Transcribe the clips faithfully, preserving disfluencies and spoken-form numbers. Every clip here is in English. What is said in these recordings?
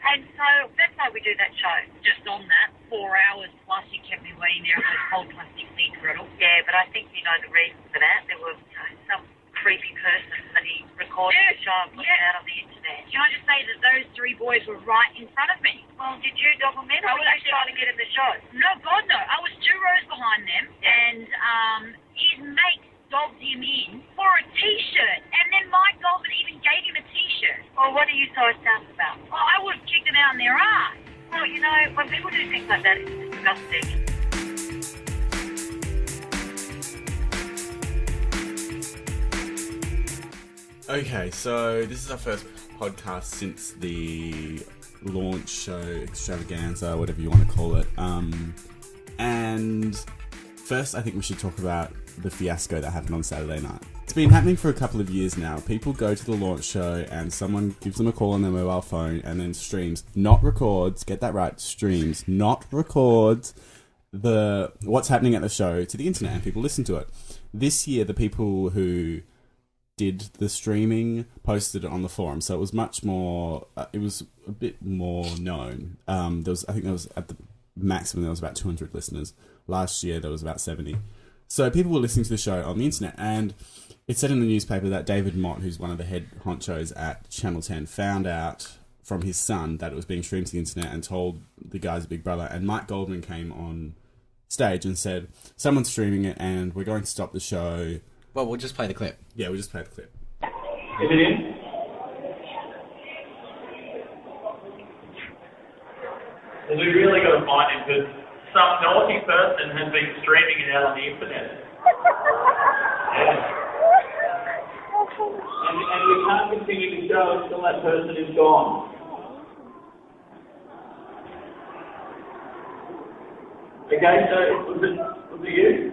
And so that's why we do that show. Just on that, four hours plus you kept me waiting there in those cold plastic seats, Gretel. Yeah, but I think you know the reason for that. There was you know, some creepy person that he recorded yeah, the show and put yeah. it out on the internet. Can I just say that those three boys were right in front of me? Well, did you document or were you trying to get in the show? No, God, no. I was two rows behind them, yeah. and um, his mate dobbed him in for a T-shirt, and then Mike Goldman even gave him a T-shirt. Well, what are you so astounded about? Oh, I would have kicked them out in their ass. Well, you know, when people do things like that, it's disgusting. Okay, so this is our first podcast since the launch show extravaganza, whatever you want to call it. Um, and first, I think we should talk about the fiasco that happened on Saturday night. It's been happening for a couple of years now. People go to the launch show and someone gives them a call on their mobile phone and then streams, not records, get that right, streams, not records the what's happening at the show to the internet and people listen to it. This year, the people who did the streaming posted it on the forum, so it was much more, uh, it was a bit more known. Um, there was, I think there was, at the maximum, there was about two hundred listeners. Last year, there was about seventy. So people were listening to the show on the internet, and it said in the newspaper that David Mott, who's one of the head honchos at Channel ten, found out from his son that it was being streamed to the internet and told the guy's big brother. And Mike Goldman came on stage and said, someone's streaming it and we're going to stop the show. Well, we'll just play the clip. Yeah, we'll just play the clip. Is it in? Well, we really got to find him because some naughty person has been streaming it out on the internet. Yeah. And, and we can't continue the show until that person is gone. Okay, so was it, was it you?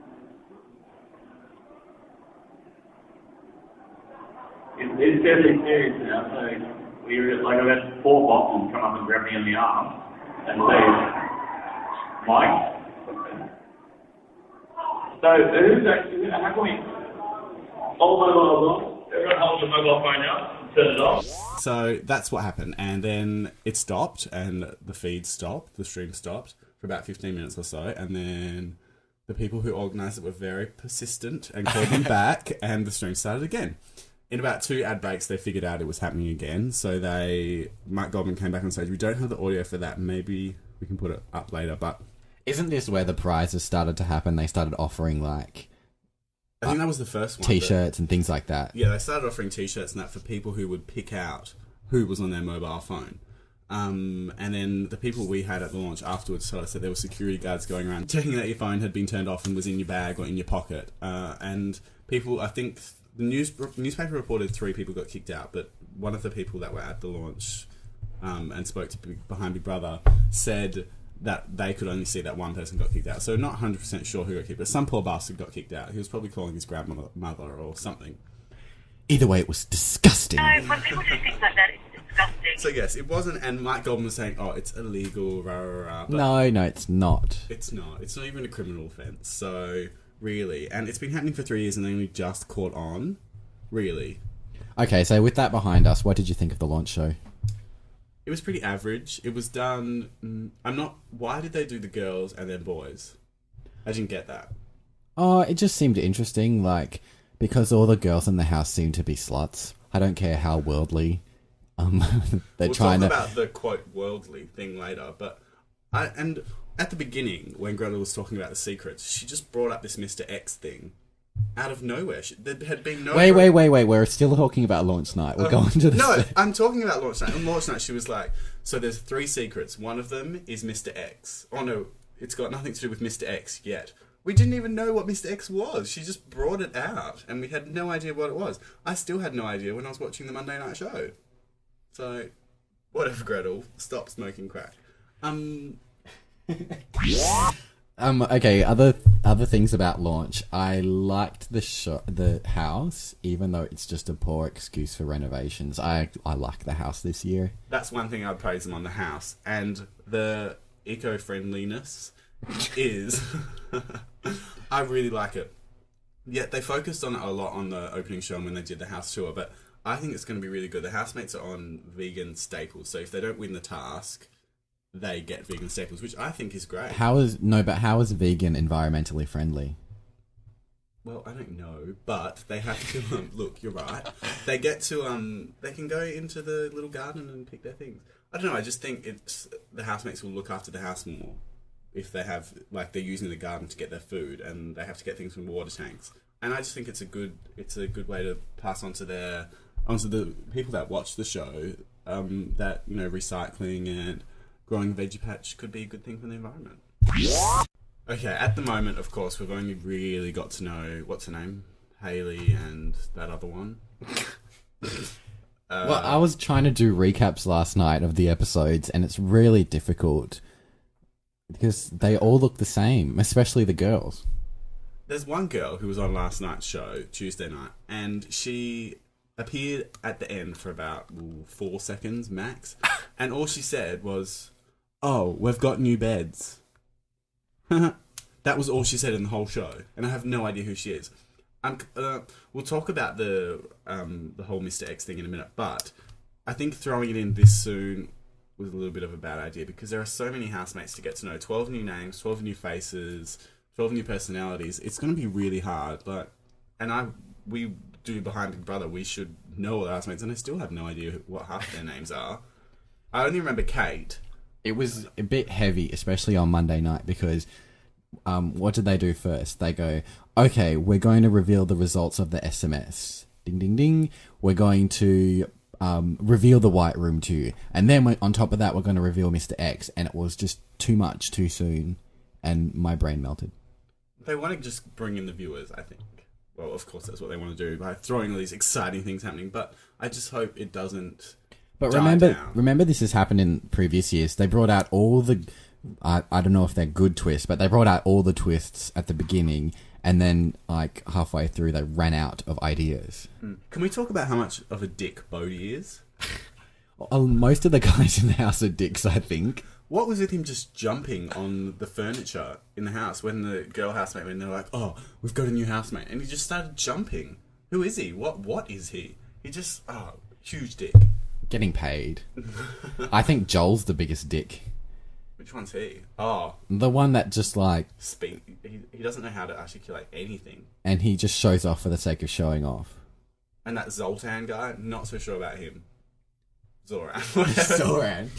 It's, it's deadly serious now, so we like I've had four boxes come up and grab me in the arm and say, Mike. So who's actually, how can we hold mobile on? Everyone hold the mobile phone out and turn it off. So that's what happened, and then it stopped, and the feed stopped, the stream stopped for about fifteen minutes or so, and then the people who organised it were very persistent and called them back, and the stream started again. In about two ad breaks, they figured out it was happening again, so they, Mike Goldman came back on stage. We don't have the audio for that, maybe we can put it up later, but... Isn't this where the prizes started to happen? They started offering, like... I think that was the first one. T-shirts but, and things like that. Yeah, they started offering T-shirts and that for people who would pick out who was on their mobile phone. Um, and then the people we had at the launch afterwards told us that there were security guards going around checking that your phone had been turned off and was in your bag or in your pocket. Uh, and people, I think... The news newspaper reported three people got kicked out, but one of the people that were at the launch um, and spoke to Big, behind Big Brother said that they could only see that one person got kicked out. So not one hundred percent sure who got kicked, but some poor bastard got kicked out. He was probably calling his grandmother mother or something. Either way, it was disgusting. No, when people do things like that, it's disgusting. So yes, it wasn't, and Mike Goldman was saying, oh, it's illegal, rah, rah, rah. But no, no, it's not. It's not. It's not even a criminal offence, so... Really. And it's been happening for three years and they only just caught on. Really. Okay, so with that behind us, what did you think of the launch show? It was pretty average. It was done... Mm, I'm not... Why did they do the girls and then boys? I didn't get that. Oh, it just seemed interesting, like, because all the girls in the house seem to be sluts. I don't care how worldly um, they're we'll trying talk to... about the, quote, worldly thing later, but... I And... At the beginning, when Gretel was talking about the secrets, she just brought up this Mister X thing out of nowhere. She, there had been no... Wait, wait, wait, wait. We're still talking about launch night. We're um, going to the... No, I'm talking about launch night. On launch night, she was like, so there's three secrets. One of them is Mister X. Oh, no, it's got nothing to do with Mister X yet. We didn't even know what Mister X was. She just brought it out, and we had no idea what it was. I still had no idea when I was watching the Monday night show. So, whatever, Gretel. Stop smoking crack. Um... um. Okay. Other other things about launch. I liked the show, the house, even though it's just a poor excuse for renovations. I I like the house this year. That's one thing I'd praise them on, the house, and the eco-friendliness is. I really like it. Yeah, they focused on it a lot on the opening show and when they did the house tour, but I think it's going to be really good. The housemates are on vegan staples, so if they don't win the task, they get vegan staples, which I think is great. How is no, but how is vegan environmentally friendly? Well, I don't know, but they have to um, look. You're right. They get to um, they can go into the little garden and pick their things. I don't know. I just think it's the housemates will look after the house more if they have like they're using the garden to get their food and they have to get things from water tanks. And I just think it's a good it's a good way to pass on to their onto the people that watch the show um, that you know recycling and growing veggie patch could be a good thing for the environment. Okay, at the moment, of course, we've only really got to know what's her name, Hayley, and that other one. Uh, Well, I was trying to do recaps last night of the episodes, and it's really difficult because they all look the same, especially the girls. There's one girl who was on last night's show, Tuesday night, and she appeared at the end for about ooh, four seconds max, and all she said was, "Oh, we've got new beds." That was all she said in the whole show, and I have no idea who she is. I'm, uh, we'll talk about the um, the whole Mister X thing in a minute, but I think throwing it in this soon was a little bit of a bad idea because there are so many housemates to get to know. twelve new names, twelve new faces, twelve new personalities. It's going to be really hard. Like, and I we do behind Big Brother. We should know all the housemates, and I still have no idea what half their names are. I only remember Kate. It was a bit heavy, especially on Monday night, because um, what did they do first? They go, okay, we're going to reveal the results of the S M S. Ding, ding, ding. We're going to um, reveal the White Room to you. And then we, on top of that, we're going to reveal Mister X. And it was just too much, too soon. And my brain melted. They want to just bring in the viewers, I think. Well, of course, that's what they want to do by throwing all these exciting things happening. But I just hope it doesn't But die remember, down. remember this has happened in previous years. They brought out all the... I, I don't know if they're good twists, but they brought out all the twists at the beginning, and then, like, halfway through, they ran out of ideas. Can we talk about how much of a dick Bodhi is? Oh, most of the guys in the house are dicks, I think. What was with him just jumping on the furniture in the house when the girl housemate, when they're like, oh, we've got a new housemate, and he just started jumping. Who is he? What? What is he? He just, oh, huge dick. Getting paid. I think Joel's the biggest dick. Which one's he? Oh, The one that just, like... speak. He, he doesn't know how to articulate anything. And he just shows off for the sake of showing off. And that Zoltan guy, not so sure about him. Zoran. Zoran.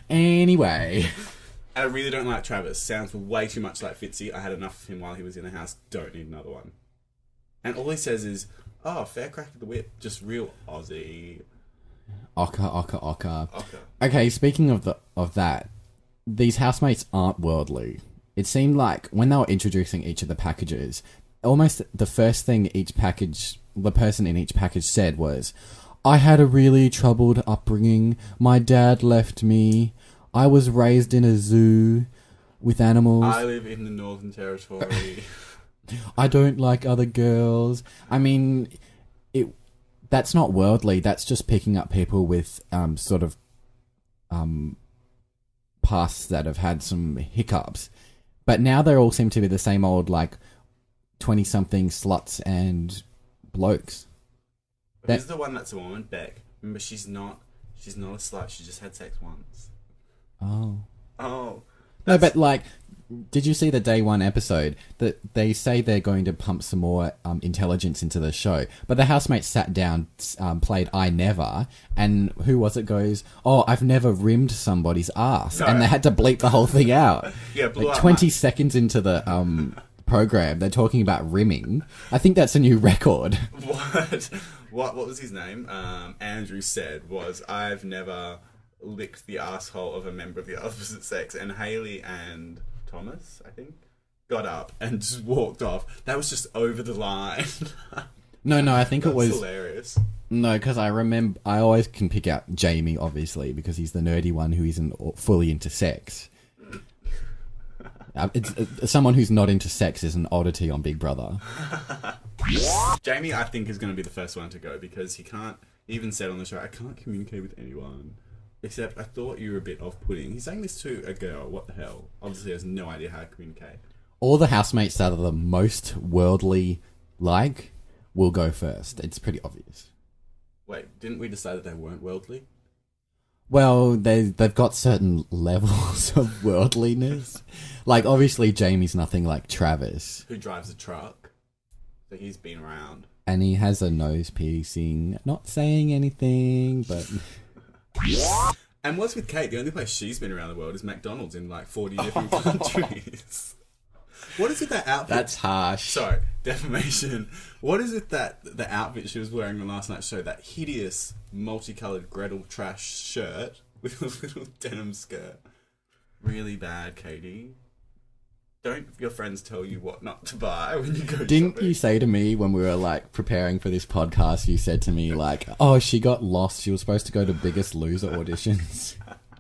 Anyway. I really don't like Travis. Sounds way too much like Fitzy. I had enough of him while he was in the house. Don't need another one. And all he says is, oh, fair crack of the whip. Just real Aussie. Oka, oka, oka. Okay. Okay, speaking of the of that, these housemates aren't worldly. It seemed like when they were introducing each of the packages, almost the first thing each package, the person in each package said was, I had a really troubled upbringing. My dad left me. I was raised in a zoo with animals. I live in the Northern Territory. I don't like other girls. I mean, it. That's not worldly. That's just picking up people with um, sort of um, pasts that have had some hiccups. But now they all seem to be the same old, like, twenty-something sluts and blokes. That- Who's the one that's a woman? Beck. Remember, she's not. She's not a slut. She just had sex once. Oh. Oh. No, but, like, did you see the day one episode that they say they're going to pump some more um, intelligence into the show? But the housemates sat down, um, played I Never, and who was it goes, oh, I've never rimmed somebody's ass. No. And they had to bleep the whole thing out. Yeah, blew like out twenty my- seconds into the um, program, they're talking about rimming. I think that's a new record. What? What? What was his name? Um, Andrew said was, I've never licked the asshole of a member of the opposite sex. And Hayley and Thomas, I think, got up and just walked off. That was just over the line. No, no, I think That's it was... hilarious. No, because I remember... I always can pick out Jamie, obviously, because he's the nerdy one who isn't fully into sex. Uh, it's, uh, someone who's not into sex is an oddity on Big Brother. Jamie, I think, is going to be the first one to go because he can't, he even said on the show, I can't communicate with anyone. Except, I thought you were a bit off-putting. He's saying this to a girl. What the hell? Obviously, has no idea how to communicate. All the housemates that are the most worldly like will go first. It's pretty obvious. Wait, didn't we decide that they weren't worldly? Well, they they've got certain levels of worldliness. Like, obviously, Jamie's nothing like Travis. Who drives a truck? So he's been around. And he has a nose piercing. Not saying anything, but... And what's with Kate? The only place she's been around the world is McDonald's in like forty different countries. What is it that outfit? That's harsh. Sorry, defamation. What is it that the outfit she was wearing on last night's show? That hideous, multicolored Gretel trash shirt with a little denim skirt. Really bad, Katie. Don't your friends tell you what not to buy when you go Didn't shopping? you say to me when we were, like, preparing for this podcast, you said to me, like, oh, she got lost. She was supposed to go to Biggest Loser auditions.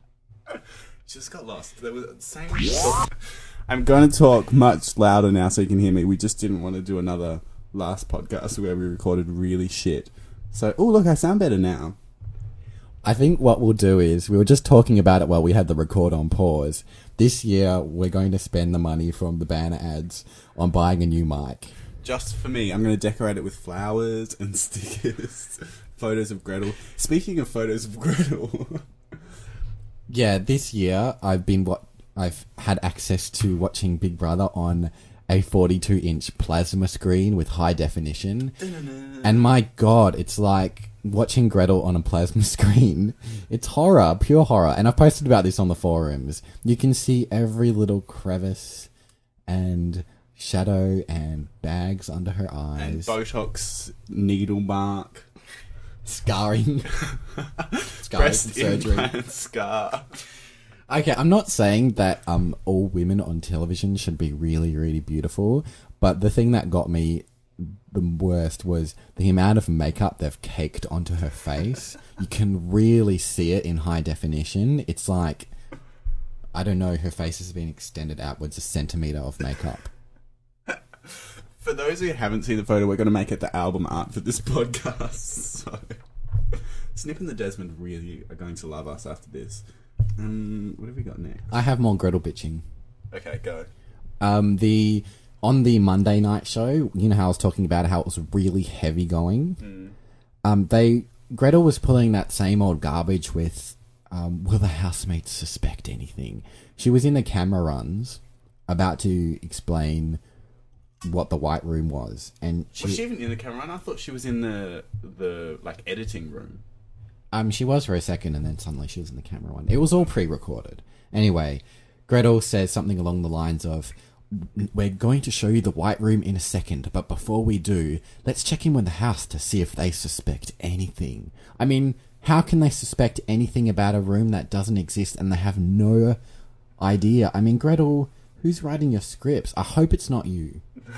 She just got lost. There was the same. I'm going to talk much louder now so you can hear me. We just didn't want to do another last podcast where we recorded really shit. So, oh, look, I sound better now. I think what we'll do is, we were just talking about it while we had the record on pause. This year, we're going to spend the money from the banner ads on buying a new mic. Just for me, I'm going to decorate it with flowers and stickers, photos of Gretel. Speaking of photos of Gretel... Yeah, this year, I've been what I've had access to watching Big Brother on a forty-two inch plasma screen with high definition. And my God, it's like watching Gretel on a plasma screen. It's horror, pure horror. And I've posted about this on the forums. You can see every little crevice and shadow and bags under her eyes. And Botox needle mark. Scarring. Scarring Breast surgery. implant scar. Okay, I'm not saying that um all women on television should be really, really beautiful, but the thing that got me the worst was the amount of makeup they've caked onto her face. You can really see it in high definition. It's like, I don't know, her face has been extended outwards a centimetre of makeup. For those who haven't seen the photo, we're going to make it the album art for this podcast. So, Snip and the Desmond really are going to love us after this. Um, what have we got next? I have more Gretel bitching. Okay, go. Um, the on the Monday night show, you know how I was talking about how it was really heavy going. Mm. Um, they Gretel was pulling that same old garbage with, um, will the housemates suspect anything? She was in the camera runs, about to explain what the White Room was, and she, Was she even in the camera run? I thought she was in the the like editing room. um she was for a second, and then suddenly she was in the camera one. It was all pre-recorded. Anyway, Gretel says something along the lines of, "We're going to show you the White Room in a second, but before we do, let's check in with the house to see if they suspect anything." I mean, how can they suspect anything about a room that doesn't exist and they have no idea? I mean, Gretel, who's writing your scripts? I hope it's not you.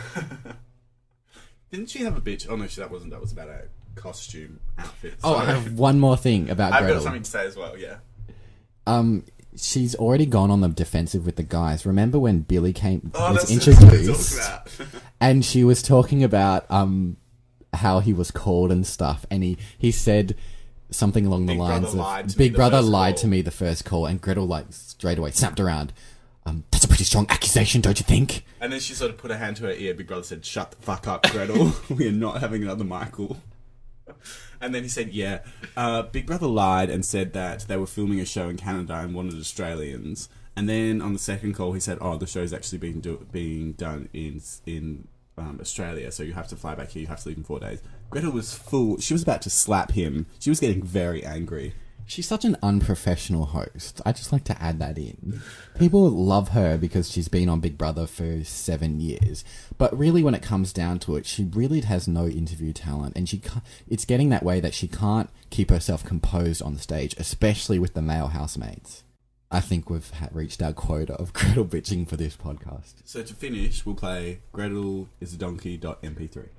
Didn't she have a bitch? Oh no, she, that wasn't. That was about a costume outfit. Oh, I Sorry. have one more thing about I've Gretel. got something to say as well. Yeah. Um, she's already gone on the defensive with the guys. Remember when Billy came Oh, was that's introduced, what I'm talking about. and she was talking about um how he was called and stuff, and he he said something along Big the lines Brother lied of to me "Big the Brother first lied call." to me the first call," and Gretel like straight away snapped around. Um, that's a pretty strong accusation, don't you think? And then she sort of put her hand to her ear. Big Brother said, "Shut the fuck up, Gretel. We are not having another Michael." And then he said, yeah, uh, Big Brother lied and said that they were filming a show in Canada and wanted Australians. And then on the second call, he said, oh, the show's actually being do- being done in in um, Australia, so you have to fly back here, you have to leave in four days. Gretel was full. She was about to slap him. She was getting very angry. She's such an unprofessional host. I just like to add that in. People love her because she's been on Big Brother for seven years. But really, when it comes down to it, she really has no interview talent. And she ca- it's getting that way that she can't keep herself composed on the stage, especially with the male housemates. I think we've ha- reached our quota of Gretel bitching for this podcast. So to finish, we'll play Gretel is a donkey dot M P three.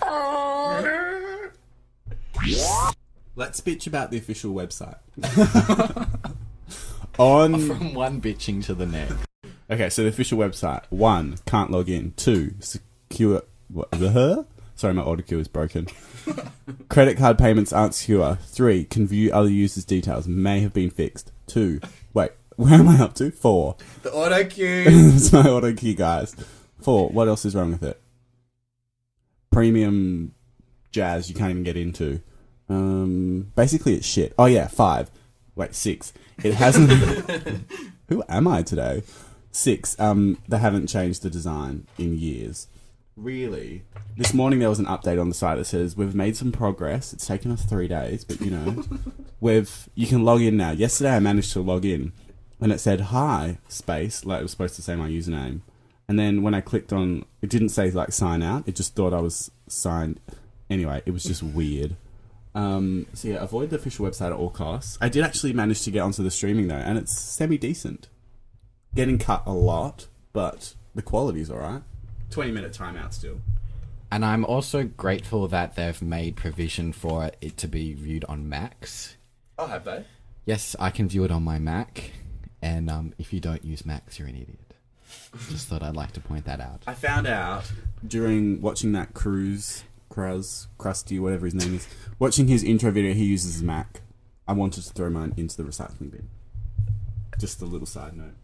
Let's bitch about the official website. On From one bitching to the next. Okay, so the official website. One, can't log in. Two, secure... What, the her? Sorry, my auto cue is broken. Credit card payments aren't secure. Three, can view other users' details. May have been fixed. Two, wait, where am I up to? Four. The auto cue. It's my auto cue, guys. Four, what else is wrong with it? Premium jazz you can't even get into. Um, basically, it's shit. Oh yeah, five. Wait, six. It hasn't. Who am I today? Six. Um, they haven't changed the design in years. Really? This morning there was an update on the site that says we've made some progress. It's taken us three days, but you know, we've you can log in now. Yesterday I managed to log in, and it said hi space like it was supposed to say my username, and then when I clicked on, it didn't say like sign out. It just thought I was signed. Anyway, it was just weird. Um, so yeah, avoid the official website at all costs. I did actually manage to get onto the streaming though, and it's semi decent. Getting cut a lot, but the quality's alright. twenty minute timeout still. And I'm also grateful that they've made provision for it to be viewed on Macs. Oh, have they? Yes, I can view it on my Mac. And um, if you don't use Macs, you're an idiot. Just thought I'd like to point that out. I found out during watching that Cruise, Cruz, Krusty, whatever his name is, watching his intro video, he uses his Mac. I wanted to throw mine into the recycling bin. Just a little side note.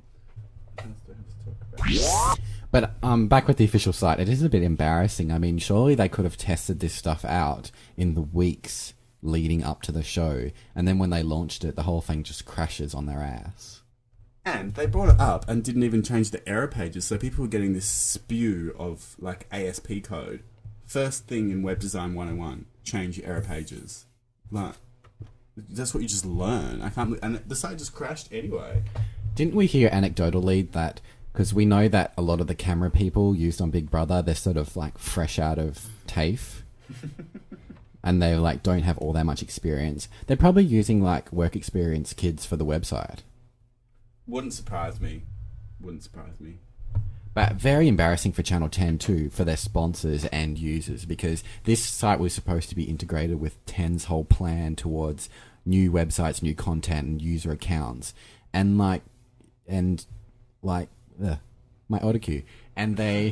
But um, back with the official site, it is a bit embarrassing. I mean, surely they could have tested this stuff out in the weeks leading up to the show, and then when they launched it, the whole thing just crashes on their ass. And they brought it up and didn't even change the error pages, so people were getting this spew of like A S P code. First thing in Web Design one oh one, change your error pages. Like, that's what you just learn. I can't, and the site just crashed anyway. Didn't we hear anecdotally that, because we know that a lot of the camera people used on Big Brother, they're sort of like fresh out of TAFE, and they like don't have all that much experience. They're probably using like work experience kids for the website. Wouldn't surprise me. Wouldn't surprise me. But very embarrassing for Channel ten too, for their sponsors and users, because this site was supposed to be integrated with ten's whole plan towards new websites, new content, and user accounts, and like, and like, ugh, my autocue, and they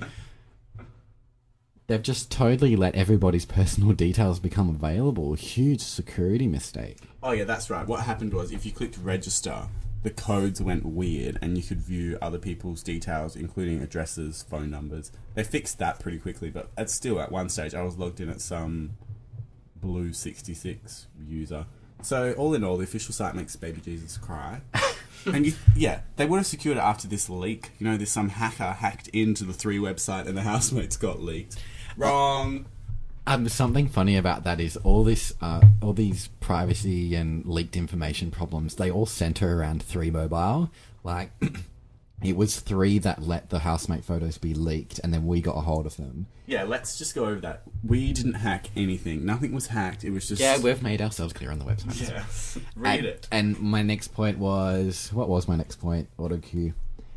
they've just totally let everybody's personal details become available. Huge security mistake. Oh yeah, that's right. What happened was if you clicked register, the codes went weird and you could view other people's details, including addresses, phone numbers. They fixed that pretty quickly, but it's still at one stage I was logged in at some Blue sixty-six user. So all in all, the official site makes baby Jesus cry. And you, yeah, they would have secured it after this leak. You know, there's some hacker hacked into the three website and the housemates got leaked. Wrong. Um, something funny about that is all this, uh, all these privacy and leaked information problems. They all center around Three Mobile. Like, it was Three that let the housemate photos be leaked, and then we got a hold of them. Yeah, let's just go over that. We didn't hack anything. Nothing was hacked. It was just yeah, we've made ourselves clear on the website. Yeah, read and, it. And my next point was what was my next point? Auto cue.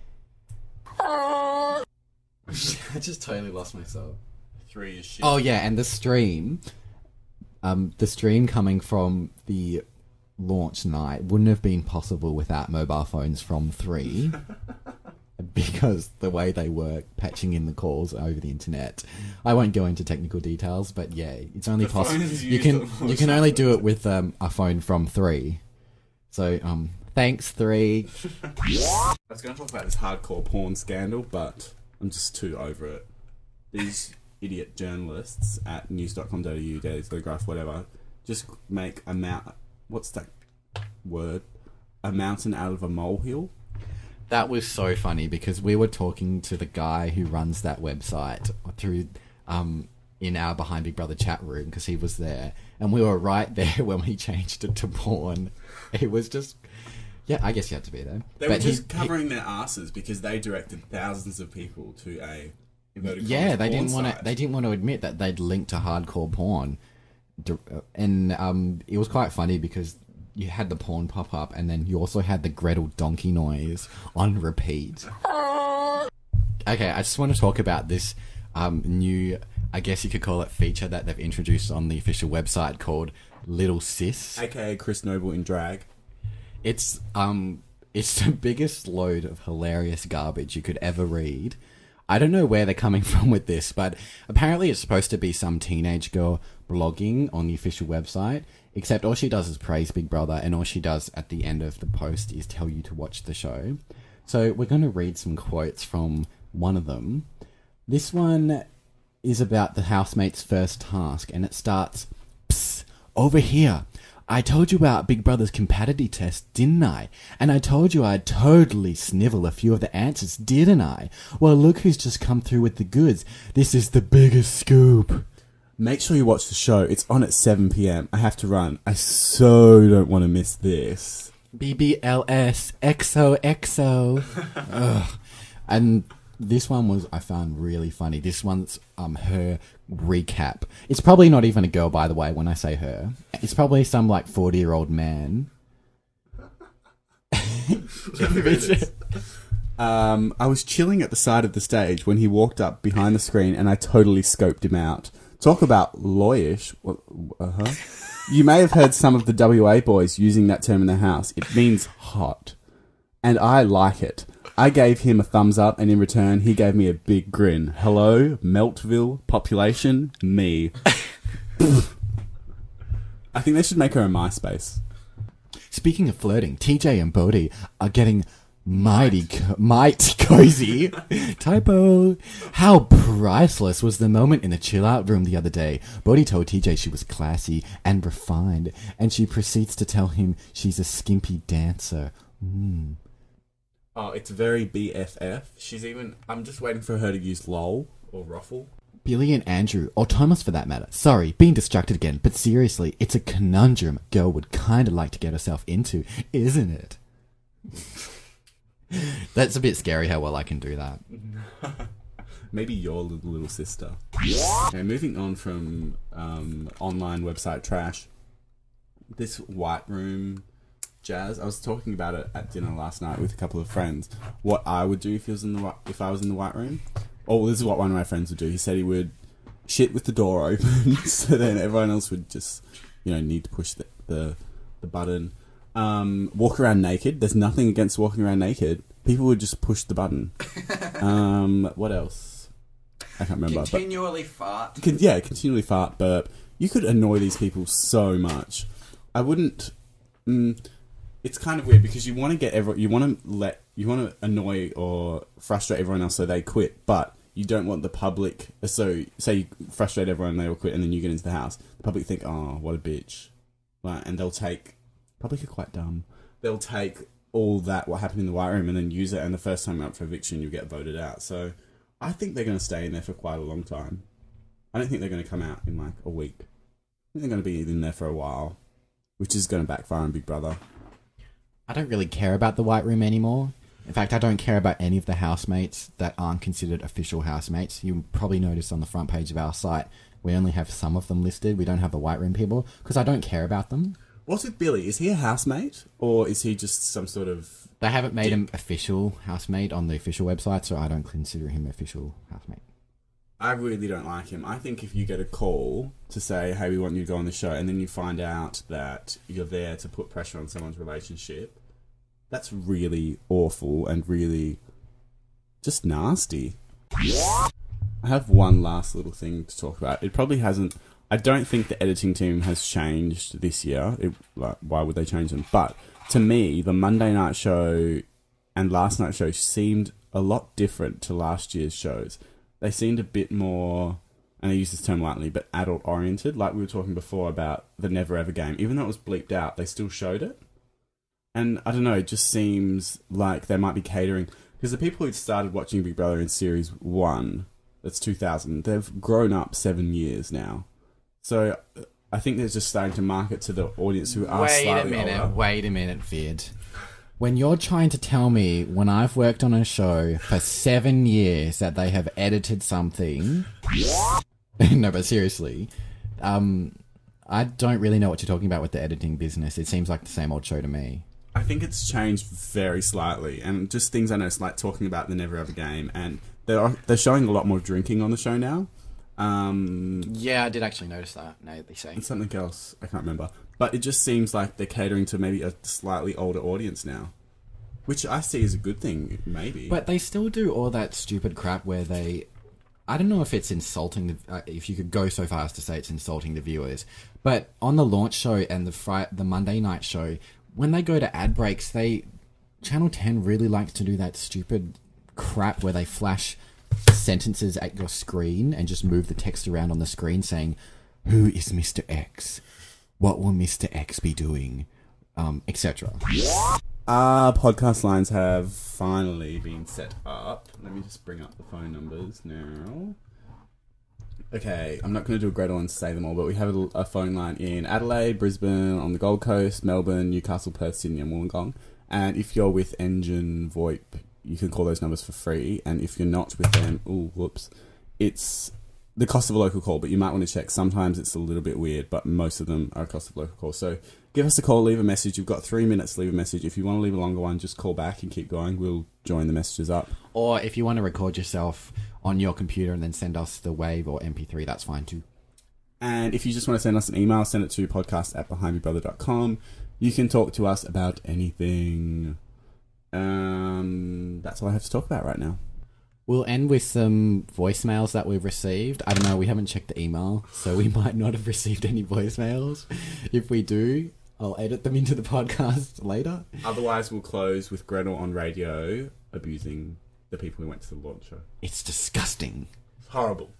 I just totally lost myself. Three is shit. Oh yeah, and the stream, um, the stream coming from the launch night wouldn't have been possible without mobile phones from Three, because the way they work, patching in the calls over the internet. I won't go into technical details, but yeah, it's only possible. You can you can only do it with um, a phone from Three. So um, thanks Three. I was going to talk about this hardcore porn scandal, but I'm just too over it. These idiot journalists at news dot com dot a u, Daily Telegraph, whatever, just make a mount. What's that word? A mountain out of a molehill. That was so funny because we were talking to the guy who runs that website through um in our Behind Big Brother chat room because he was there, and we were right there when we changed it to porn. It was just. Yeah, I guess you had to be there. They but were just he, covering he, their asses because they directed thousands of people to a yeah. They didn't want to. to. They didn't want to admit that they'd linked to hardcore porn, and um, it was quite funny because you had the porn pop up, and then you also had the Gretel donkey noise on repeat. Okay, I just want to talk about this um, new, I guess you could call it, feature that they've introduced on the official website called Little Sis, aka Chris Noble in drag. It's um, it's the biggest load of hilarious garbage you could ever read. I don't know where they're coming from with this, but apparently it's supposed to be some teenage girl blogging on the official website, except all she does is praise Big Brother, and all she does at the end of the post is tell you to watch the show. So we're going to read some quotes from one of them. This one is about the housemate's first task, and it starts, "Psst, over here. I told you about Big Brother's compatibility test, didn't I? And I told you I'd totally snivel a few of the answers, didn't I? Well, look who's just come through with the goods. This is the biggest scoop. Make sure you watch the show. It's on at seven p.m. I have to run. I so don't want to miss this. B B L S, X O X O. Ugh. And this one was, I found really funny. This one's um her recap. It's probably not even a girl, by the way, when I say her. It's probably some, like, forty-year-old man. um, I was chilling at the side of the stage when he walked up behind the screen and I totally scoped him out. Talk about lawish. Uh-huh. You may have heard some of the W A boys using that term in the house. It means hot. And I like it. I gave him a thumbs up, and in return, he gave me a big grin. Hello, Meltville, population, me. I think they should make her a MySpace. Speaking of flirting, T J and Bodhi are getting mighty, co- might cozy. Typo. How priceless was the moment in the chill-out room the other day. Bodhi told T J she was classy and refined, and she proceeds to tell him she's a skimpy dancer. Mm. Oh, it's very B F F. She's even... I'm just waiting for her to use lol or ruffle. Billy and Andrew, or Thomas for that matter. Sorry, being distracted again, but seriously, it's a conundrum a girl would kind of like to get herself into, isn't it? That's a bit scary how well I can do that. Maybe your little, little sister. Okay, moving on from um, online website trash. This white room... jazz. I was talking about it at dinner last night with a couple of friends. What I would do if he was in the if I was in the white room. Oh, this is what one of my friends would do. He said he would shit with the door open, so then everyone else would just, you know, need to push the the, the button. Um, walk around naked. There's nothing against walking around naked. People would just push the button. Um, what else? I can't remember. Continually but, fart. Con- yeah, continually fart, burp. You could annoy these people so much. I wouldn't. Mm, It's kind of weird because you want to get everyone, you want to let, you want to annoy or frustrate everyone else so they quit, but you don't want the public. So, say you frustrate everyone, they all quit, and then you get into the house. The public think, "Oh, what a bitch," right? And they'll take. Public are quite dumb. They'll take all that what happened in the white room and then use it, and the first time up for eviction, you get voted out. So, I think they're going to stay in there for quite a long time. I don't think they're going to come out in like a week. I think they're going to be in there for a while, which is going to backfire on Big Brother. I don't really care about the white room anymore. In fact, I don't care about any of the housemates that aren't considered official housemates. You probably noticed on the front page of our site, we only have some of them listed. We don't have the white room people because I don't care about them. What's with Billy? Is he a housemate or is he just some sort of... They haven't made him official housemate on the official website, so I don't consider him official housemate. I really don't like him. I think if you get a call to say, hey, we want you to go on the show, and then you find out that you're there to put pressure on someone's relationship, that's really awful and really just nasty. I have one last little thing to talk about. It probably hasn't... I don't think the editing team has changed this year. It, like, why would they change them? But to me, the Monday night show and last night's show seemed a lot different to last year's shows. They seemed a bit more, and I use this term lightly, but adult-oriented. Like we were talking before about the Never Ever game. Even though it was bleeped out, they still showed it. And I don't know, it just seems like they might be catering... Because the people who started watching Big Brother in Series one, that's two thousand, they've grown up seven years now. So I think they're just starting to market to the audience who are wait slightly a minute, older. Wait a minute, Vid. When you're trying to tell me when I've worked on a show for seven years that they have edited something... No, but seriously, um, I don't really know what you're talking about with the editing business. It seems like the same old show to me. I think it's changed very slightly, and just things I noticed, like talking about the Never Ever game, and they're they're showing a lot more drinking on the show now. Um, yeah, I did actually notice that. Now that they say, and something else I can't remember, but it just seems like they're catering to maybe a slightly older audience now, which I see as a good thing, maybe. But they still do all that stupid crap where they. I don't know if it's insulting, the, uh, if you could go so far as to say it's insulting the viewers, but on the launch show and the Friday, the Monday night show, when they go to ad breaks, they Channel ten really likes to do that stupid crap where they flash sentences at your screen and just move the text around on the screen saying, "Who is Mister X?" What will Mister X be doing? Um, et cetera. Our podcast lines have finally been set up. Let me just bring up the phone numbers now. Okay, I'm not going to do a Gretel and say them all, but we have a, a phone line in Adelaide, Brisbane, on the Gold Coast, Melbourne, Newcastle, Perth, Sydney and Wollongong. And if you're with Engine VoIP, you can call those numbers for free. And if you're not with them, oh, whoops, it's the cost of a local call, but you might want to check. Sometimes it's a little bit weird, but most of them are a cost of local call. So give us a call, leave a message. You've got three minutes to leave a message. If you want to leave a longer one, just call back and keep going. We'll join the messages up. Or if you want to record yourself on your computer and then send us the WAV or M P three, that's fine too. And if you just want to send us an email, send it to podcast at behind big brother dot com. You can talk to us about anything. Um, that's all I have to talk about right now. We'll end with some voicemails that we've received. I don't know, we haven't checked the email, so we might not have received any voicemails. If we do, I'll edit them into the podcast later. Otherwise, we'll close with Gretel on radio abusing the people who went to the launch show. It's disgusting. It's horrible.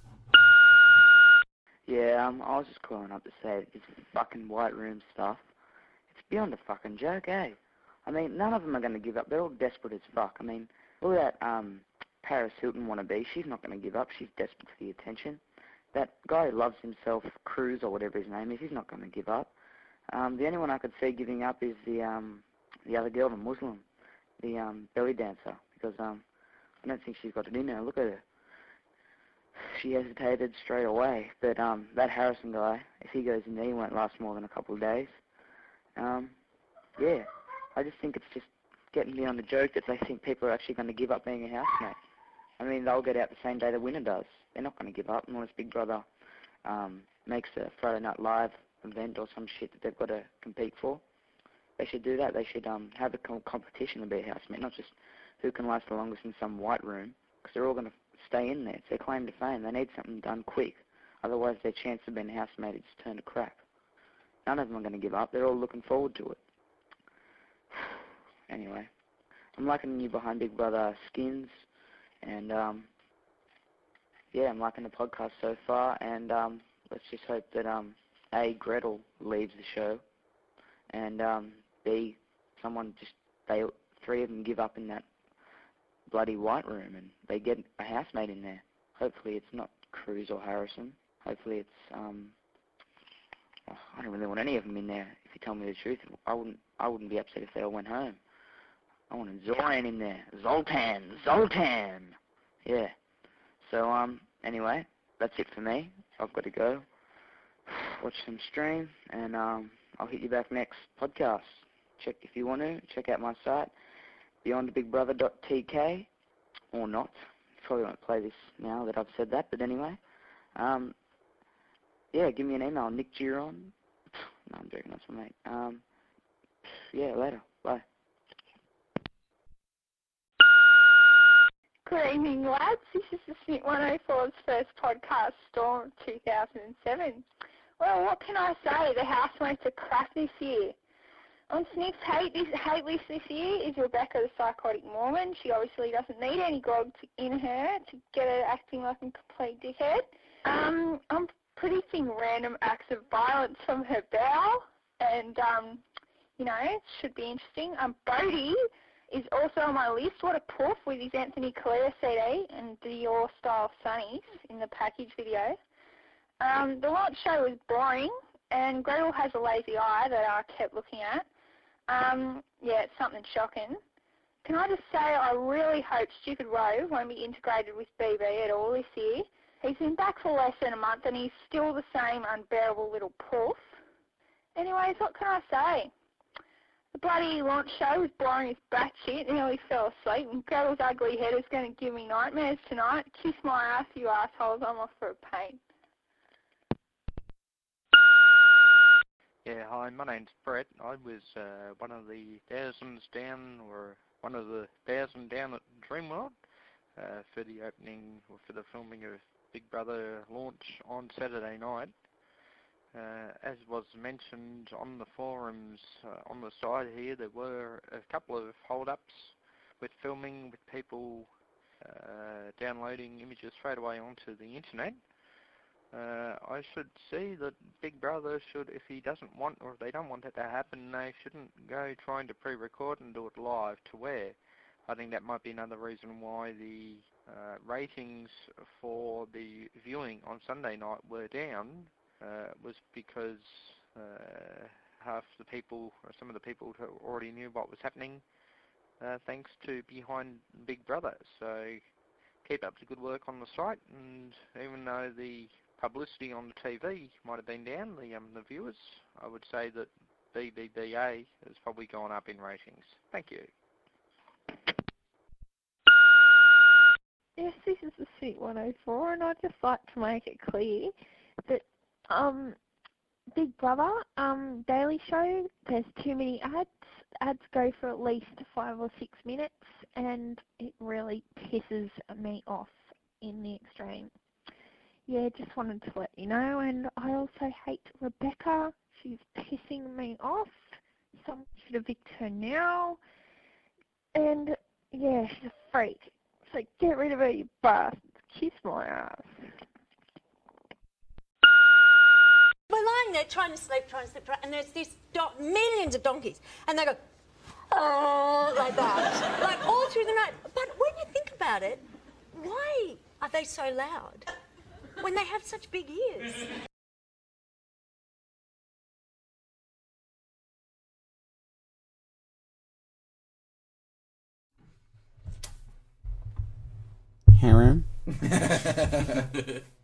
Yeah, um, I was just calling up to say this fucking White Room stuff, it's beyond a fucking joke, eh? I mean, none of them are going to give up. They're all desperate as fuck. I mean, look at that um, Paris Hilton wannabe. She's not going to give up. She's desperate for the attention. That guy who loves himself, Cruz or whatever his name is, he's not going to give up. Um, the only one I could see giving up is the um, the other girl, the Muslim, the um, belly dancer, because um, I don't think she's got it in her. Look at her. She hesitated straight away. But um, that Harrison guy, if he goes in there, he won't last more than a couple of days. Um, yeah, I just think it's just getting beyond the joke that they think people are actually going to give up being a housemate. I mean, they'll get out the same day the winner does. They're not going to give up unless Big Brother um, makes a Friday Night Live event or some shit that they've got to compete for. They should do that. They should um, have a com- competition to be a housemate, not just who can last the longest in some white room, because they're all going to stay in there. It's their claim to fame. They need something done quick. Otherwise, their chance of being a housemate is just turned to crap. None of them are going to give up. They're all looking forward to it. Anyway, I'm liking the new Behind Big Brother skins, and um, yeah, I'm liking the podcast so far, and um, let's just hope that um, A, Gretel leaves the show, and um, B, someone just, they, three of them give up in that bloody white room, and they get a housemate in there. Hopefully it's not Cruz or Harrison. Hopefully it's, um, oh, I don't really want any of them in there, if you tell me the truth. I wouldn't, I wouldn't be upset if they all went home. I wanted Zoran in there. Zoltan! Zoltan! Yeah. So, um, anyway, that's it for me. I've got to go. Watch some stream, and um, I'll hit you back next podcast. Check if you want to. Check out my site, beyond big brother dot t k, or not. Probably won't play this now that I've said that, but anyway. Um, yeah, give me an email, Nick Giron. No, I'm joking, that's my mate. Um, yeah, later. Bye. Good evening, lads. This is the Snit one oh four's first podcast, Storm two thousand seven. Well, what can I say? The housemates are crap this year. On Snit's hate, this, hate list this year is Rebecca the Psychotic Mormon. She obviously doesn't need any grog to, in her to get her acting like a complete dickhead. Um, I'm predicting random acts of violence from her bow, and, um, you know, it should be interesting. Um, Bodie is also on my list. What a poof with his Anthony Calera C D and Dior style sunnies in the package video. Um, the launch show was boring, and Gretel has a lazy eye that I kept looking at. Um, yeah, it's something shocking. Can I just say I really hope Stupid Rove won't be integrated with B B at all this year. He's been back for less than a month and he's still the same unbearable little poof. Anyways, what can I say? The bloody launch show was boring as batshit. I nearly fell asleep, and Gretel's ugly head is going to give me nightmares tonight. Kiss my ass, you assholes. I'm off for a pain. Yeah, hi, my name's Brett. I was uh, one of the thousands down, or one of the thousand down at Dreamworld uh, for the opening, or for the filming of Big Brother launch on Saturday night. Uh, as was mentioned on the forums uh, on the side here, there were a couple of hold-ups with filming, with people uh, downloading images straight away onto the internet. Uh, I should see that Big Brother should, if he doesn't want, or if they don't want it to happen, they shouldn't go trying to pre-record and do it live to where. I think that might be another reason why the uh, ratings for the viewing on Sunday night were down, uh, was because uh, half the people, or some of the people who already knew what was happening, uh, thanks to Behind Big Brother. So keep up the good work on the site, and even though the publicity on the T V might have been down, the um, the viewers, I would say that B B B A has probably gone up in ratings. Thank you. Yes, this is the Suite one oh four, and I'd just like to make it clear that um, Big Brother um, Daily Show, there's too many ads. Ads go for at least five or six minutes, and it really pisses me off in the extreme. Yeah, just wanted to let you know, and I also hate Rebecca. She's pissing me off. Someone should evict her now. And, yeah, she's a freak. So get rid of her, you bastard. Kiss my ass. We're lying there trying to sleep, trying to sleep, trying, and there's these do- millions of donkeys, and they go, oh, like that, like all through the night. But when you think about it, why are they so loud when they have such big ears? Harem.